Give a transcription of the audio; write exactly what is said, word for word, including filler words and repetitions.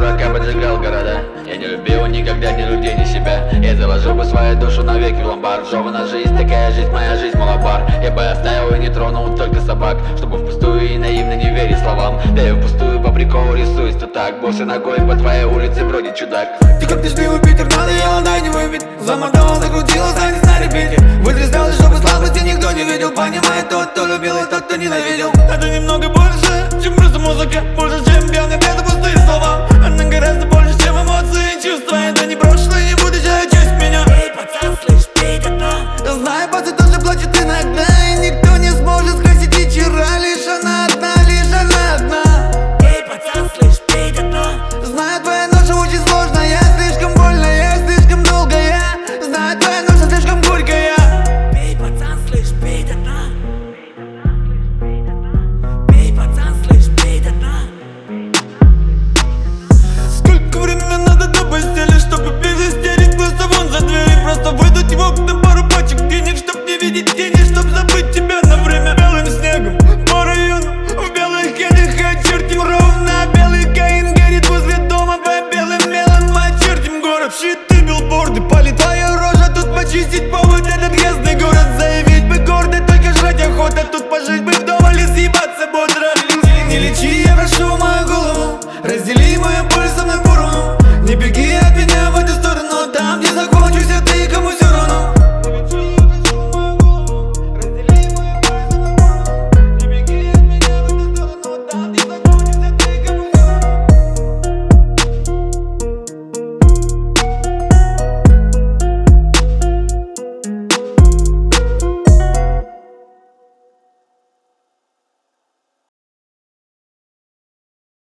дурака поджигал города. Я не любил никогда ни людей, ни себя. Я заложил бы свою душу навеки в ломбард. Жевана жизнь, такая жизнь, моя жизнь, малобар. Я бы оставил и не тронул только собак, чтобы впустую и наивно не верить словам. Да и впустую по приколу рисуюсь, то так. Босой ногой по твоей улице бродит чудак. Ты как дождливый Питер, надоело, дай не выпить. Замотала, закрутила, станет на репите. Вытрезвелась, чтобы слабости никто не видел. Понимает тот, кто любил, и тот, кто ненавидел. Это немного больше, чем просто музыка. Больше, чем пьяный бед и пустые слова. Она гораздо больше, чем эмоции и чувства. Это не прошлое, не будущее, часть меня. Эй, пацан, слышь, пей до дна. Я знаю,